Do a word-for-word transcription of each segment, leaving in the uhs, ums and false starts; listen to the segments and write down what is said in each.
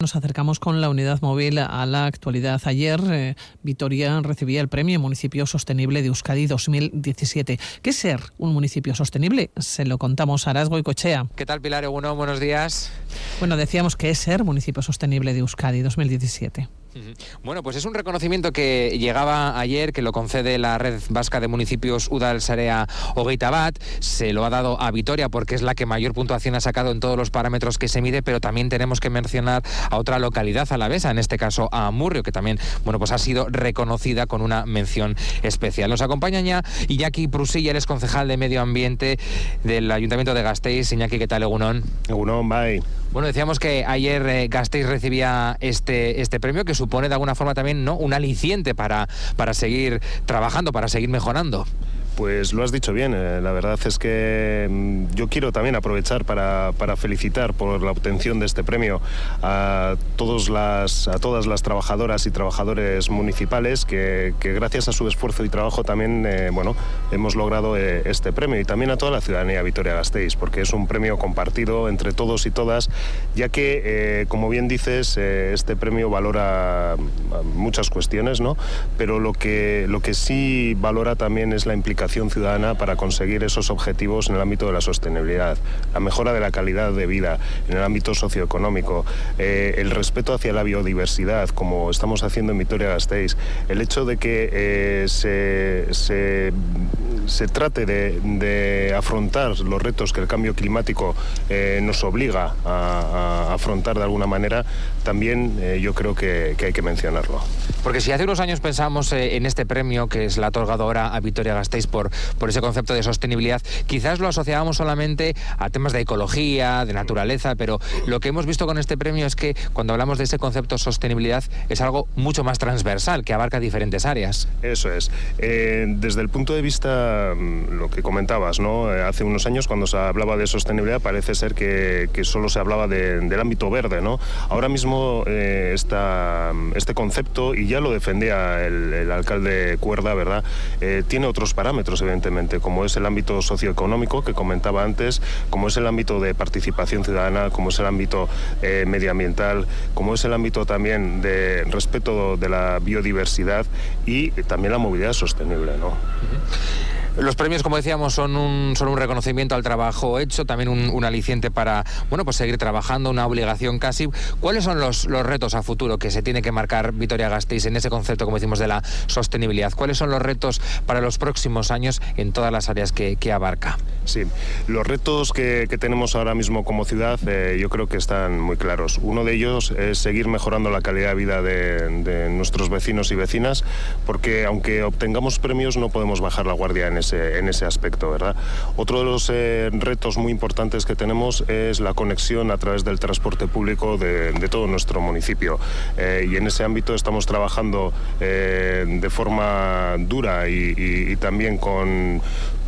Nos acercamos con la unidad móvil a la actualidad. Ayer, eh, Vitoria recibía el Premio Municipio Sostenible de Euskadi dos mil diecisiete. ¿Qué es ser un municipio sostenible? Se lo contamos a Aras Goicoechea. ¿Qué tal, Pilar Egunon? Buenos días. Bueno, decíamos que es ser municipio sostenible de Euskadi dos mil diecisiete. Bueno, pues es un reconocimiento que llegaba ayer, que lo concede la Red Vasca de Municipios Udal Sarea Hogeita Bat. Se lo ha dado a Vitoria porque es la que mayor puntuación ha sacado en todos los parámetros que se mide, pero también tenemos que mencionar a otra localidad alavesa, en este caso a Amurrio, que también, bueno, pues ha sido reconocida con una mención especial. Nos acompaña ya Iñaki Prusilla, él es concejal de Medio Ambiente del Ayuntamiento de Gasteiz. Iñaki, ¿qué tal, Egunon? Egunon, bye. Bueno, decíamos que ayer eh, Gasteiz recibía este, este premio, que supone de alguna forma también, ¿no?, un aliciente para, para seguir trabajando, para seguir mejorando. Pues lo has dicho bien, eh, la verdad es que mm, yo quiero también aprovechar para, para felicitar por la obtención de este premio a, todos las, a todas las trabajadoras y trabajadores municipales que, que gracias a su esfuerzo y trabajo también eh, bueno, hemos logrado eh, este premio, y también a toda la ciudadanía Vitoria-Gasteiz, porque es un premio compartido entre todos y todas, ya que, eh, como bien dices, eh, este premio valora muchas cuestiones, ¿no? Pero lo que, lo que sí valora también es la implicación ciudadana para conseguir esos objetivos en el ámbito de la sostenibilidad, la mejora de la calidad de vida en el ámbito socioeconómico, eh, el respeto hacia la biodiversidad, como estamos haciendo en Vitoria-Gasteiz, el hecho de que eh, se, se, se trate de, de afrontar los retos que el cambio climático eh, nos obliga a, a afrontar de alguna manera, también eh, yo creo que, que hay que mencionarlo. Porque si hace unos años pensábamos eh, en este premio que es la otorgado ahora a Vitoria-Gasteiz por, por ese concepto de sostenibilidad, quizás lo asociábamos solamente a temas de ecología, de naturaleza, pero lo que hemos visto con este premio es que cuando hablamos de ese concepto de sostenibilidad es algo mucho más transversal, que abarca diferentes áreas. Eso es. Eh, desde el punto de vista, lo que comentabas, ¿no? Hace unos años cuando se hablaba de sostenibilidad parece ser que, que solo se hablaba de, del ámbito verde, ¿no? Ahora mismo eh, esta, este concepto, y ya lo defendía el, el alcalde Cuerda, ¿verdad? Eh, tiene otros parámetros, evidentemente, como es el ámbito socioeconómico que comentaba antes, como es el ámbito de participación ciudadana, como es el ámbito eh, medioambiental, como es el ámbito también de respeto de la biodiversidad y también la movilidad sostenible, ¿no? Uh-huh. Los premios, como decíamos, son un, son un reconocimiento al trabajo hecho, también un, un aliciente para, bueno, pues seguir trabajando, una obligación casi. ¿Cuáles son los, los retos a futuro que se tiene que marcar Vitoria-Gasteiz en ese concepto, como decimos, de la sostenibilidad? ¿Cuáles son los retos para los próximos años en todas las áreas que, que abarca? Sí, los retos que, que tenemos ahora mismo como ciudad eh, yo creo que están muy claros. Uno de ellos es seguir mejorando la calidad de vida de, de nuestros vecinos y vecinas, porque aunque obtengamos premios no podemos bajar la guardia en ese, en ese aspecto, ¿verdad? Otro de los eh, retos muy importantes que tenemos es la conexión a través del transporte público de, de todo nuestro municipio, eh, y en ese ámbito estamos trabajando eh, de forma dura y, y, y también con,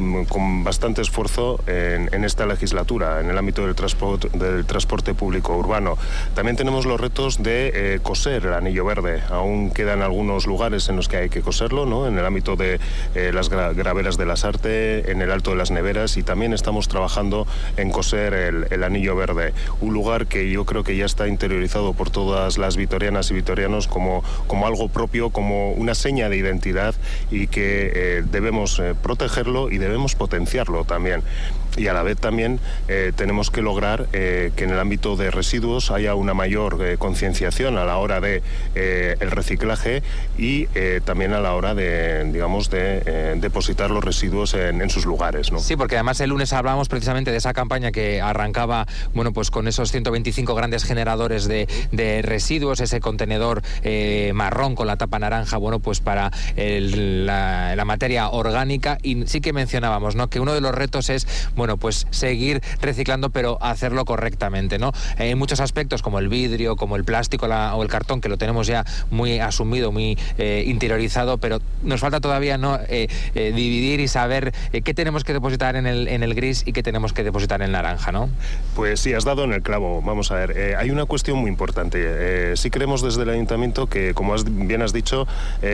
con bastante esfuerzo en, en esta legislatura, en el ámbito del transporte, del transporte público urbano. También tenemos los retos de eh, coser el anillo verde. Aún quedan algunos lugares en los que hay que coserlo, ¿no? En el ámbito de eh, las gra graveras de las Arte, en el Alto de las Neveras, y también estamos trabajando en coser el, el anillo verde, un lugar que yo creo que ya está interiorizado por todas las vitorianas y vitorianos como, como algo propio, como una seña de identidad, y que eh, debemos eh, protegerlo y debemos potenciarlo también. Y a la vez también eh, tenemos que lograr eh, que en el ámbito de residuos haya una mayor eh, concienciación a la hora de eh, el reciclaje y eh, también a la hora de, digamos, de eh, depositar los residuos en, en sus lugares, ¿no? Sí, porque además el lunes hablábamos precisamente de esa campaña que arrancaba, bueno, pues con esos ciento veinticinco grandes generadores de, de residuos, ese contenedor eh, marrón con la tapa naranja, bueno, pues para el, la, la materia orgánica, y sí que mencionábamos, ¿no?, que uno de los retos es, bueno, pues seguir reciclando, pero hacerlo correctamente, ¿no? En muchos aspectos, como el vidrio, como el plástico la, o el cartón, que lo tenemos ya muy asumido, muy eh, interiorizado, pero nos falta todavía, ¿no?, eh, eh, dividir y saber eh, qué tenemos que depositar en el, en el gris y qué tenemos que depositar en el naranja, ¿no? Pues sí, has dado en el clavo. Vamos a ver, eh, hay una cuestión muy importante. Eh, sí creemos desde el Ayuntamiento que, como has, bien has dicho,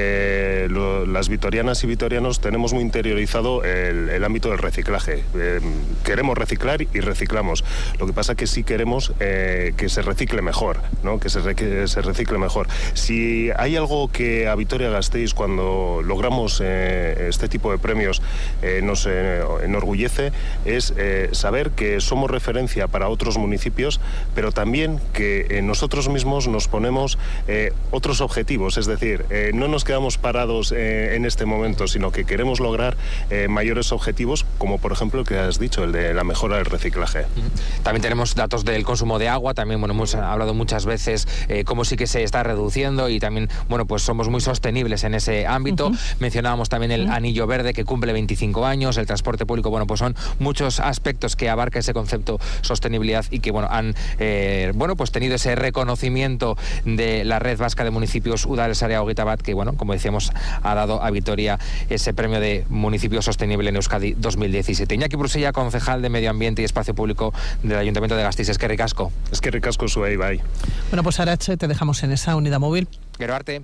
eh, lo, las vitorianas y vitorianos tenemos muy interiorizado el, el ámbito del reciclaje. Eh, queremos reciclar y reciclamos. Lo que pasa que sí queremos eh, que se recicle mejor, ¿no? Que se, re, que se recicle mejor. Si hay algo que a Vitoria-Gasteiz, cuando logramos eh, este tipo de premios, eh, nos eh, enorgullece, es eh, saber que somos referencia para otros municipios, pero también que eh, nosotros mismos nos ponemos eh, otros objetivos, es decir, eh, no nos quedamos parados eh, en este momento, sino que queremos lograr eh, mayores objetivos, como por ejemplo el que has dicho, el de la mejora del reciclaje. También tenemos datos del consumo de agua, también bueno, hemos hablado muchas veces eh, cómo sí que se está reduciendo y también bueno, pues somos muy sostenibles en ese ámbito. Uh-huh. Mencionábamos también el uh-huh. anillo verde que cumple veinticinco años, el transporte público, bueno, pues son muchos aspectos que abarca ese concepto sostenibilidad y que bueno, han eh, bueno, pues tenido ese reconocimiento de la Red Vasca de Municipios Udal Sarea Hogeita Bat, que bueno, como decíamos, ha dado a Vitoria ese premio de municipio sostenible en Euskadi dos mil diecisiete. Iñaki Brusella, concejal de Medio Ambiente y Espacio Público del Ayuntamiento de Gasteiz. Es que ricasco. Es que ricasco su ahí, bye. Bueno, pues Arache, te dejamos en esa unidad móvil. Gero arte.